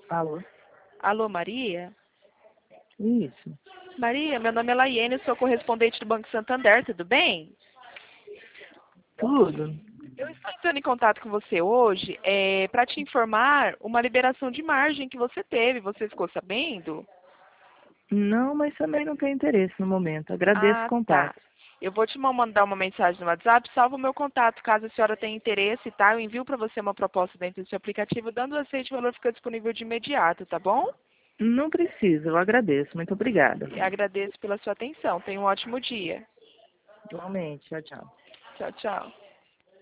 Alô? Alô, Maria? Isso. Maria, meu nome é Laiane, sou correspondente do Banco Santander, tudo bem? Tudo? Eu estou entrando em contato com você hoje para te informar uma liberação de margem que você teve. Você ficou sabendo? Não, mas também não tenho interesse no momento. Agradeço o Ah, tá. contato. Eu vou te mandar uma mensagem no WhatsApp, salva o meu contato, caso a senhora tenha interesse, tá? Eu envio para você uma proposta dentro do seu aplicativo, dando aceite, o valor fica disponível de imediato, tá bom? Não precisa, eu agradeço. Muito obrigada. E agradeço pela sua atenção. Tenha um ótimo dia. Igualmente. Tchau, tchau. Tchau, tchau.